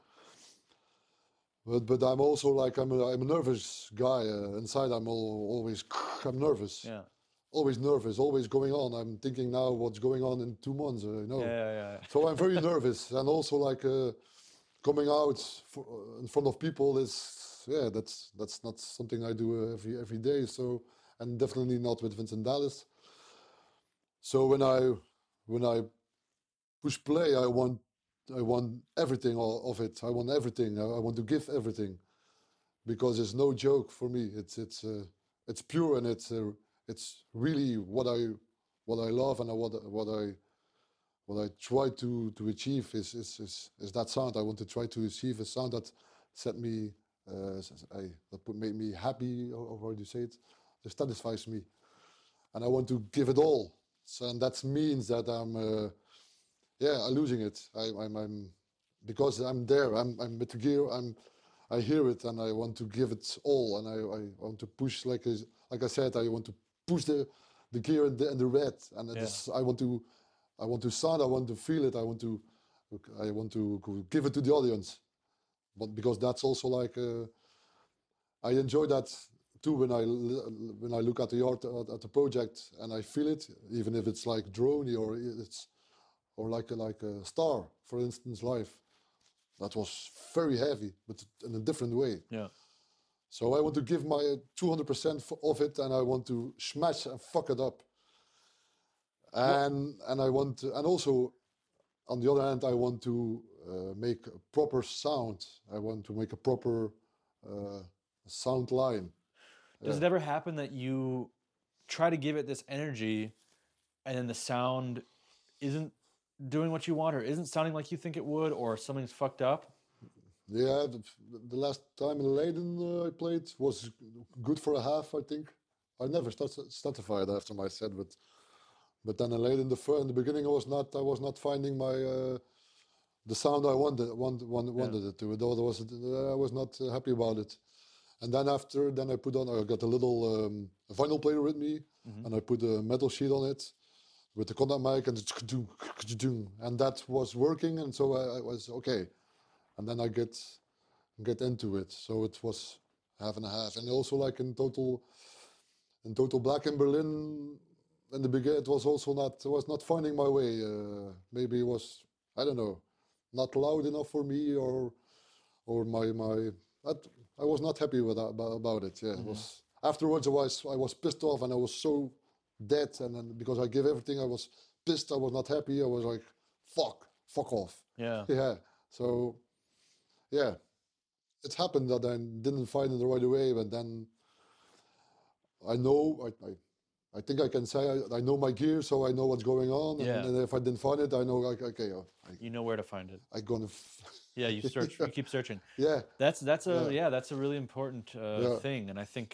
[SPEAKER 2] But I'm also like I'm a nervous guy inside. Always I'm nervous.
[SPEAKER 3] Yeah.
[SPEAKER 2] Always nervous, always going on. I'm thinking now what's going on in 2 months,
[SPEAKER 3] Yeah.
[SPEAKER 2] So I'm very nervous, and also like coming out in front of people is that's not something I do every day. So, and definitely not with Vincent Dallas. So when I push play, I want everything of it. I want everything. I want to give everything, because it's no joke for me. It's pure and it's really what I love, and what I try to achieve is that sound. I want to try to achieve a sound that set me made me happy, or how do you say it? That satisfies me, and I want to give it all. So, and that means that I'm losing it. I'm because I'm there. I'm with the gear. I hear it, and I want to give it all, and I want to push, like I said, I want to push the gear and the red, and I want to sound. I want to feel it. I want to give it to the audience, but because that's also like I enjoy that too when I look at the art at the project and I feel it, even if it's like drony or like a star, for instance, live. That was very heavy, but in a different way.
[SPEAKER 3] Yeah.
[SPEAKER 2] So I want to give my 200% of it, and I want to smash and fuck it up. And I want to, and also on the other hand, I want to make a proper sound. I want to make a proper sound line.
[SPEAKER 3] Does it ever happen that you try to give it this energy and then the sound isn't doing what you want, or isn't sounding like you think it would, or something's fucked up?
[SPEAKER 2] Yeah, the last time in Leiden I played was good for a half, I think. I never statified after my set, but then in Leiden, in the beginning, I was not finding my the sound I wanted it to. I was not happy about it. And then I got a little vinyl player with me, and I put a metal sheet on it with the contact mic, and that was working, and so I was okay. And then I get into it. So it was half and a half. And also like in Total Black in Berlin, in the beginning, it was also not finding my way. Maybe it was, I don't know, not loud enough for me, or I was not happy with about it. Yeah, it was. Afterwards, I was pissed off, and I was so dead. And then because I gave everything, I was pissed. I was not happy. I was like, fuck off.
[SPEAKER 3] Yeah.
[SPEAKER 2] Yeah. So, yeah, it happened that I didn't find it the right way, but then I know I think I can say I know my gear, so I know what's going on.
[SPEAKER 3] Yeah.
[SPEAKER 2] And if I didn't find it, I know okay.
[SPEAKER 3] You know where to find it.
[SPEAKER 2] I'm gonna.
[SPEAKER 3] Yeah, you search. You keep searching.
[SPEAKER 2] Yeah.
[SPEAKER 3] That's a really important thing, and I think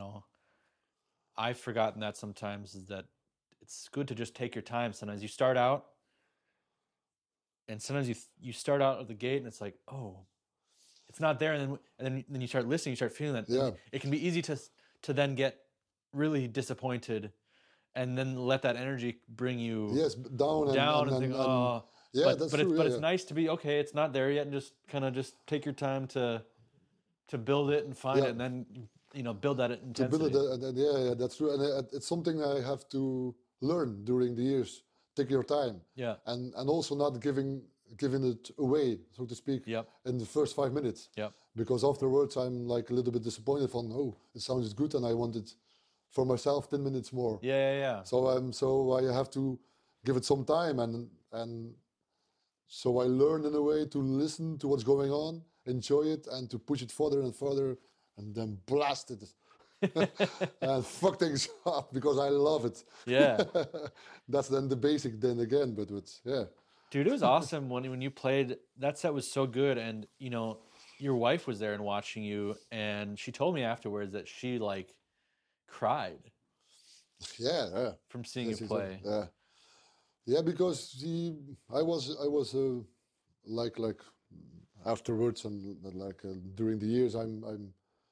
[SPEAKER 3] I've forgotten that sometimes, is that it's good to just take your time. Sometimes you start out, and sometimes you start out of the gate, and it's like, oh, it's not there, and then you start listening, you start feeling that.
[SPEAKER 2] Yeah.
[SPEAKER 3] It can be easy to then get really disappointed, and then let that energy bring you
[SPEAKER 2] down
[SPEAKER 3] and think, oh.
[SPEAKER 2] Yeah,
[SPEAKER 3] but
[SPEAKER 2] true.
[SPEAKER 3] But it's nice to be okay. It's not there yet, and just take your time to build it and find it, and then build that intensity.
[SPEAKER 2] To build it, yeah, that's true, and it's something I have to learn during the years. Take your time.
[SPEAKER 3] Yeah.
[SPEAKER 2] And also not giving it away, so to speak.
[SPEAKER 3] Yep.
[SPEAKER 2] In the first 5 minutes.
[SPEAKER 3] Yep.
[SPEAKER 2] Because afterwards I'm like a little bit disappointed. It sounds good, and I wanted for myself 10 minutes more.
[SPEAKER 3] Yeah.
[SPEAKER 2] So I have to give it some time, and so I learn in a way to listen to what's going on, enjoy it, and to push it further and further, and then blast it and fuck things up because I love it.
[SPEAKER 3] Yeah.
[SPEAKER 2] That's then the basic then again, but yeah.
[SPEAKER 3] Dude, it was awesome when you played. That set was so good, and your wife was there and watching you, and she told me afterwards that she like cried.
[SPEAKER 2] Yeah.
[SPEAKER 3] From seeing you play.
[SPEAKER 2] Yeah, because I was like afterwards, and like during the years I'm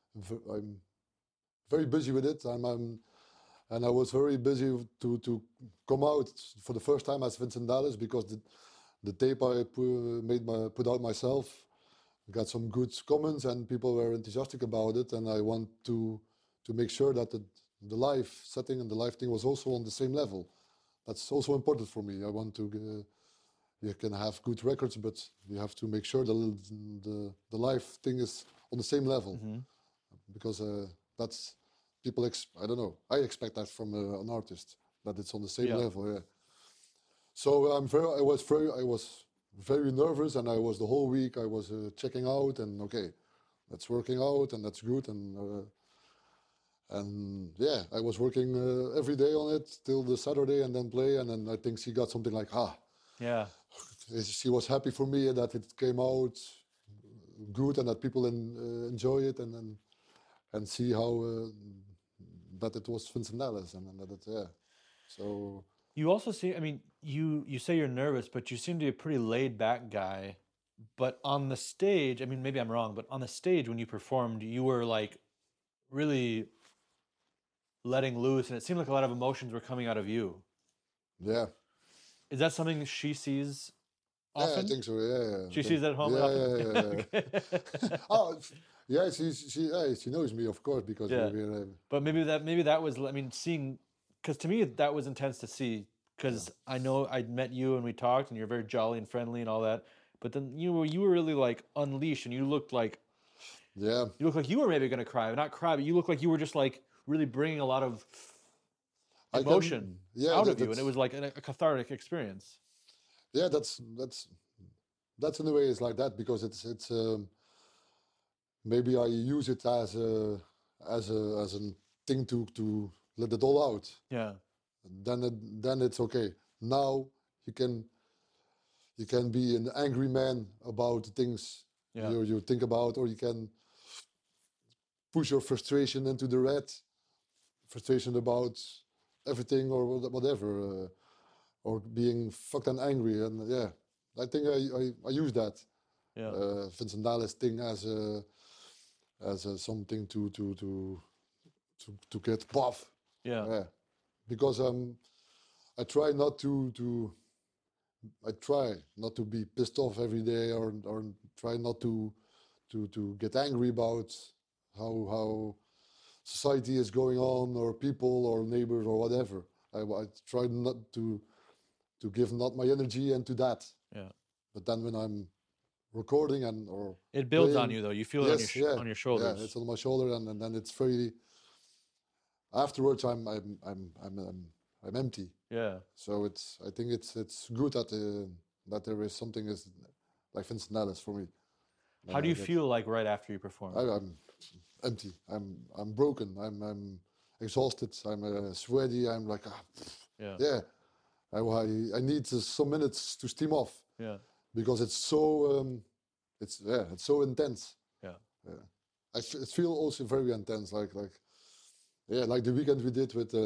[SPEAKER 2] very busy with it. And I was very busy to come out for the first time as Vincent Dallas, because the tape I put out myself got some good comments, and people were enthusiastic about it, and I want to make sure that the live setting and the live thing was also on the same level. That's also important for me. I want to. You can have good records, but you have to make sure the live thing is on the same level, because that's people. I don't know. I expect that from an artist, that it's on the same level. Yeah. So I was very nervous, and I was the whole week. I was checking out, and okay, that's working out, and that's good, And yeah, I was working every day on it till the Saturday and then play. And then I think she got something like,
[SPEAKER 3] Yeah.
[SPEAKER 2] she was happy for me that it came out good and that people enjoy it and see how that it was Vincent Dallas and that it, yeah. So
[SPEAKER 3] You also see, I mean, you say you're nervous, but you seem to be a pretty laid back guy. But on the stage, I mean, maybe I'm wrong, but on the stage when you performed, you were like really letting loose, and it seemed like a lot of emotions were coming out of you.
[SPEAKER 2] yeah,
[SPEAKER 3] Is that something she sees
[SPEAKER 2] yeah,
[SPEAKER 3] often?
[SPEAKER 2] I think so. Yeah,
[SPEAKER 3] She sees that at home
[SPEAKER 2] yeah,
[SPEAKER 3] often?
[SPEAKER 2] yeah, yeah. Oh, yeah, she knows me, of course, because
[SPEAKER 3] Yeah.
[SPEAKER 2] we're
[SPEAKER 3] But maybe that was, I mean, seeing, because to me that was intense to see, because I know I met you and we talked and you're very jolly and friendly and all that, but then you were really like unleashed and you looked like
[SPEAKER 2] yeah.
[SPEAKER 3] you were maybe gonna cry, not cry, but you looked like you were just like really bringing a lot of
[SPEAKER 2] I
[SPEAKER 3] emotion
[SPEAKER 2] yeah,
[SPEAKER 3] out of you, and
[SPEAKER 2] that's
[SPEAKER 3] it was like a cathartic experience.
[SPEAKER 2] yeah, that's in a way it's like that because it's maybe I use it as a thing to let it all out.
[SPEAKER 3] Yeah,
[SPEAKER 2] Then it's okay. Now you can be an angry man about the things
[SPEAKER 3] yeah,
[SPEAKER 2] you think about, or you can push your frustration into the red, frustration about everything or whatever, or being fucking angry. And yeah, I think I use that
[SPEAKER 3] yeah,
[SPEAKER 2] Vincent Dallas thing as something to get puff.
[SPEAKER 3] yeah,
[SPEAKER 2] Yeah, because I try not to I try not to be pissed off every day or try not to get angry about how society is going on or people or neighbors or whatever. I try not to give not my energy into that.
[SPEAKER 3] yeah.
[SPEAKER 2] But then when I'm recording or
[SPEAKER 3] It builds on
[SPEAKER 2] playing,
[SPEAKER 3] you though. You feel it
[SPEAKER 2] yes, yeah,
[SPEAKER 3] on your
[SPEAKER 2] yeah,
[SPEAKER 3] shoulders.
[SPEAKER 2] it's on my shoulder, and then it's very. Afterwards, I'm empty.
[SPEAKER 3] Yeah.
[SPEAKER 2] So I think it's good that there is something is like Vincent Dallas for me.
[SPEAKER 3] How do you feel like right after you perform?
[SPEAKER 2] I'm empty. I'm broken. I'm exhausted. I'm sweaty. I'm like
[SPEAKER 3] Yeah.
[SPEAKER 2] yeah. I need some minutes to steam off
[SPEAKER 3] Yeah.
[SPEAKER 2] because it's so it's so intense.
[SPEAKER 3] Yeah.
[SPEAKER 2] It feel also very intense. Like like the weekend we did with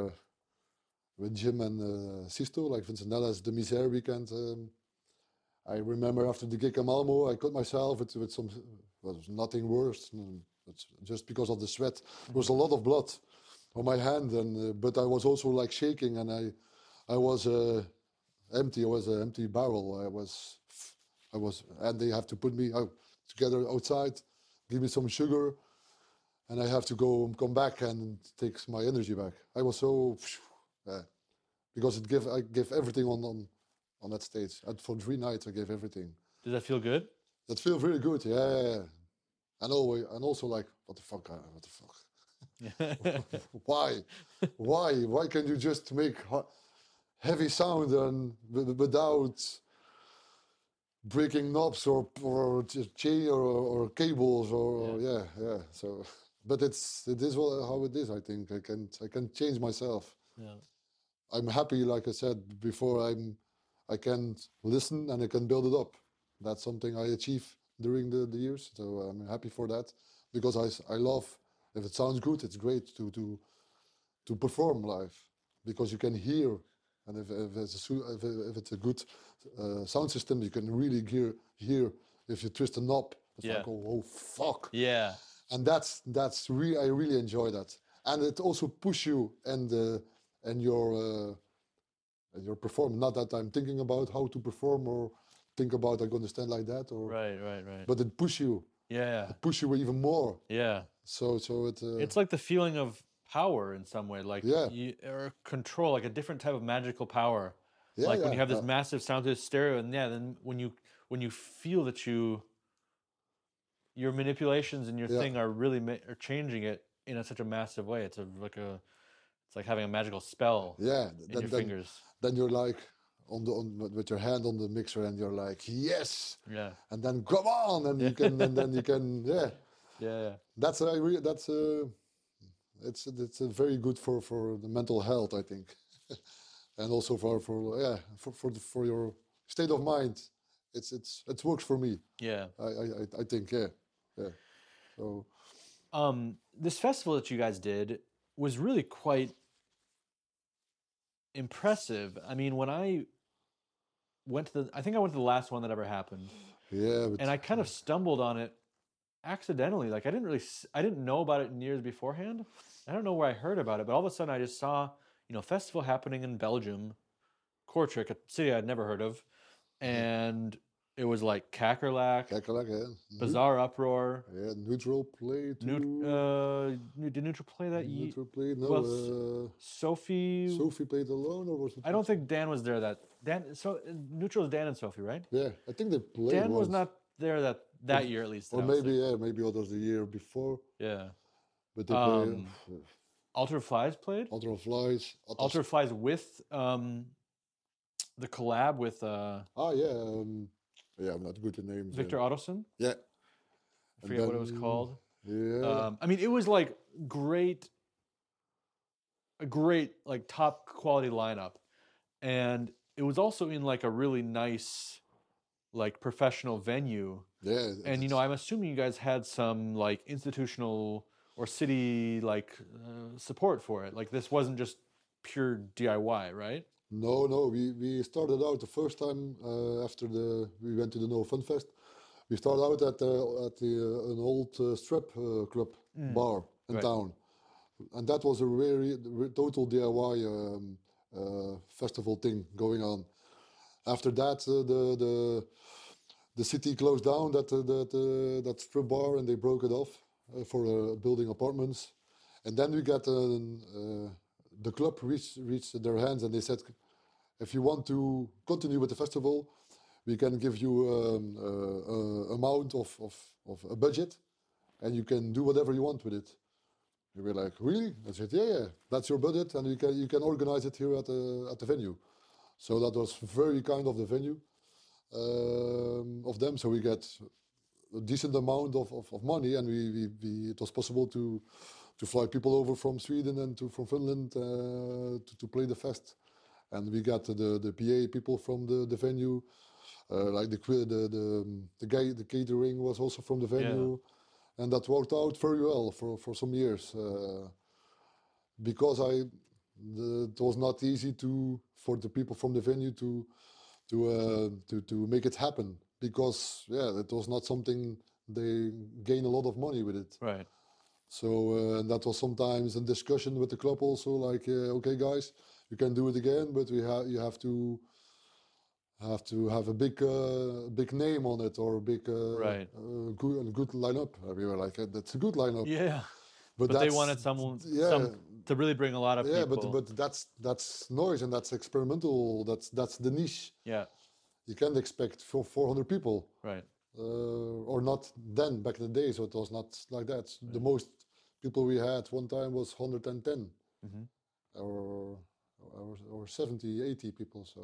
[SPEAKER 2] Jim and Sisto, like Vincent Dallas, the Misère weekend. I remember after the gig in Malmo, I cut myself with some, well, nothing worse. It's just because of the sweat. There was a lot of blood on my hand, and but I was also like shaking, and I was empty. I was an empty barrel. I was, and they have to put me out together outside, give me some sugar, and I have to come back and take my energy back. I was so, because I give everything on that stage. And for 3 nights, I gave everything.
[SPEAKER 3] Does that feel good?
[SPEAKER 2] That feels really good, yeah. And also like, what the fuck? Why can't you just make heavy sound and without breaking knobs or chain or cables or yeah. So, but it is how it is. I think I can change myself.
[SPEAKER 3] Yeah.
[SPEAKER 2] I'm happy, like I said before. I can listen and I can build it up. That's something I achieve during the years. So I'm happy for that because I love, if it sounds good, it's great to perform live because you can hear, and if it's a good sound system, you can really hear if you twist a knob. It's like oh fuck.
[SPEAKER 3] Yeah.
[SPEAKER 2] And that's really, I really enjoy that, and it also push you and your perform. Not that I'm thinking about how to perform or think about I'm going to stand like that or
[SPEAKER 3] Right.
[SPEAKER 2] but it push you.
[SPEAKER 3] Yeah.
[SPEAKER 2] It push you even more.
[SPEAKER 3] Yeah.
[SPEAKER 2] So it.
[SPEAKER 3] It's like the feeling of power in some way, like or control, like a different type of magical power.
[SPEAKER 2] Yeah,
[SPEAKER 3] like when you have this massive sound to stereo, and then when you feel that your manipulations and your thing are really are changing it in such a massive way. It's like having a magical spell. In your fingers.
[SPEAKER 2] Then you're like with your hand on the mixer, and you're like yes.
[SPEAKER 3] Yeah.
[SPEAKER 2] And then come on, and you can and then you can yeah.
[SPEAKER 3] Yeah.
[SPEAKER 2] That's it's very good for the mental health, I think, and also for your state of mind. It works for me.
[SPEAKER 3] Yeah.
[SPEAKER 2] I think yeah. So
[SPEAKER 3] This festival that you guys did was really quite impressive. I mean, when I went to I think I went to the last one that ever happened,
[SPEAKER 2] yeah, but
[SPEAKER 3] and I kind of stumbled on it accidentally. Like I didn't know about it in years beforehand. I don't know where I heard about it, but all of a sudden I just saw, festival happening in Belgium, Kortrijk, a city I'd never heard of, and it was like Kakerlak,
[SPEAKER 2] Kakerlak, yeah.
[SPEAKER 3] Bizarre Uproar.
[SPEAKER 2] Yeah, Neutral play too.
[SPEAKER 3] Did Neutral play that year?
[SPEAKER 2] Neutral play, no.
[SPEAKER 3] Well, Sophie.
[SPEAKER 2] Sophie played alone, or was it?
[SPEAKER 3] I don't think Dan was there. So Neutral is Dan and Sophie, right?
[SPEAKER 2] Yeah, I think they played.
[SPEAKER 3] Dan was not there that year, at least.
[SPEAKER 2] Or maybe others the year before.
[SPEAKER 3] Yeah.
[SPEAKER 2] But they played.
[SPEAKER 3] Ultra Flies played.
[SPEAKER 2] Ultra Flies.
[SPEAKER 3] Ultra Flies with the collab with
[SPEAKER 2] yeah, I'm not good at names.
[SPEAKER 3] Victor Ottoson.
[SPEAKER 2] Yeah.
[SPEAKER 3] I forget what it was called.
[SPEAKER 2] Yeah.
[SPEAKER 3] I mean, it was like a great like top quality lineup, and it was also in like a really nice, like professional venue.
[SPEAKER 2] Yeah.
[SPEAKER 3] And I'm assuming you guys had some like institutional or city like support for it. Like this wasn't just pure DIY, right?
[SPEAKER 2] No. We started out the first time after we went to the No Fun Fest. We started out at an old strip club bar in town, and that was a very total DIY festival thing going on. After that, the city closed down that strip bar, and they broke it off for building apartments. And then we got the club reached their hands, and they said, if you want to continue with the festival, we can give you amount of a budget, and you can do whatever you want with it. We were like, really? I said, yeah, that's your budget, and you can organize it here at the venue. So that was very kind of the venue of them. So we get a decent amount of money, and it was possible to fly people over from Sweden and from Finland to play the fest. And we got the PA people from the venue, like the catering was also from the venue, and that worked out very well for some years. Because it was not easy for the people from the venue to make it happen, because it was not something they gain a lot of money with it.
[SPEAKER 3] Right.
[SPEAKER 2] So and that was sometimes a discussion with the club also, like, okay guys, you can do it again, but you have to have a big name on it, or a big good lineup. We were like, that's a good lineup.
[SPEAKER 3] Yeah. But they wanted some to really bring a lot of people.
[SPEAKER 2] Yeah, but that's noise, and that's experimental. That's the niche.
[SPEAKER 3] Yeah.
[SPEAKER 2] You can't expect 400 people.
[SPEAKER 3] Right.
[SPEAKER 2] Or not then, back in the day, so it was not like that. Right. The most people we had one time was 110. Or 70, 80 people. So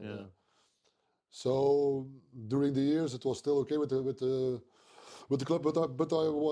[SPEAKER 2] so during the years it was still okay with the club, but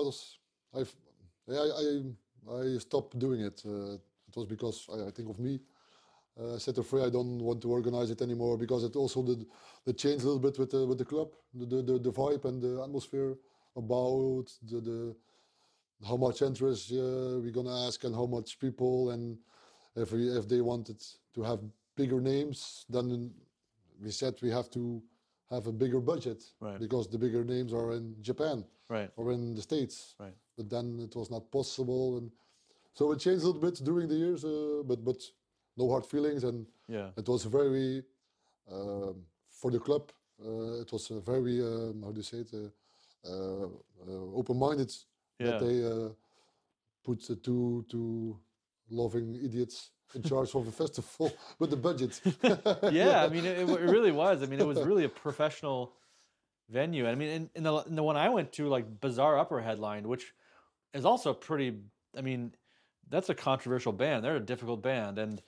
[SPEAKER 2] I stopped doing it. It was because I think of me. I said to Frey, I don't want to organize it anymore, because it also the changed a little bit with the club, the vibe and the atmosphere about the how much interest we're gonna ask, and how much people, and if they wanted to have bigger names, then we said we have to have a bigger budget,
[SPEAKER 3] right,
[SPEAKER 2] because the bigger names are in Japan,
[SPEAKER 3] right,
[SPEAKER 2] or in the States,
[SPEAKER 3] right.
[SPEAKER 2] But then it was not possible, and so it changed a little bit during the years, but no hard feelings, and it was very for the club. It was a very how do you say it, open-minded, that they put the two loving idiots in charge of the festival with the budget.
[SPEAKER 3] Yeah, I mean, it really was. I mean, it was really a professional venue. I mean, in the one I went to, like Bizarre Upper headlined, which is also pretty. I mean, that's a controversial band. They're a difficult band, and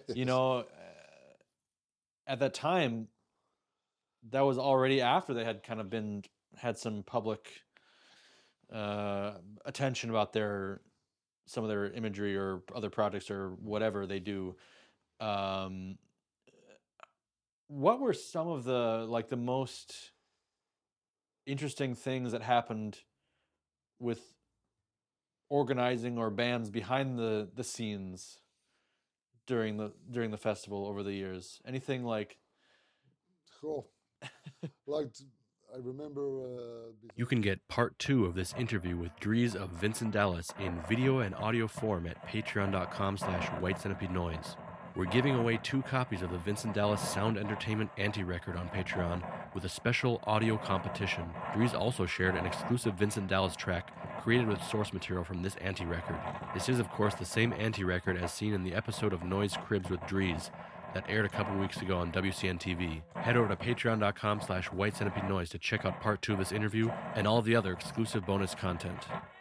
[SPEAKER 3] at that time, that was already after they had kind of had some public attention about their some of their imagery or other projects or whatever they do. What were some of the most interesting things that happened with organizing or bands behind the scenes during the festival over the years? Anything like?
[SPEAKER 2] Cool. Like I remember.
[SPEAKER 1] You can get part 2 of this interview with Dries of Vincent Dallas in video and audio form at patreon.com/whitecentipedeNoise. We're giving away 2 copies of the Vincent Dallas Sound Entertainment Anti-Record on Patreon with a special audio competition. Dries also shared an exclusive Vincent Dallas track created with source material from this anti-record. This is, of course, the same anti-record as seen in the episode of Noise Cribs with Dries that aired a couple weeks ago on WCN TV. Head over to patreon.com/whitecentipedeNoise to check out part 2 of this interview and all of the other exclusive bonus content.